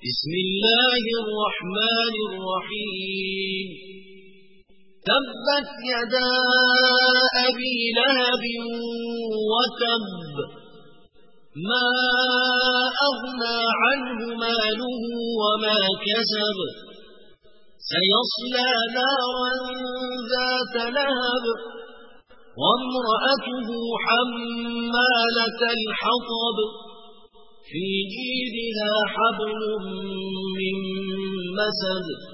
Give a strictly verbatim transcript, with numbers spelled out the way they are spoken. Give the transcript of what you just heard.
بسم الله الرحمن الرحيم تبت يدا أبي لهب وتب ما أغنى عنه ماله وما كسب سيصلى نارا ذات لهب وامرأته حمالة الحطب في جيدها حبل من مسد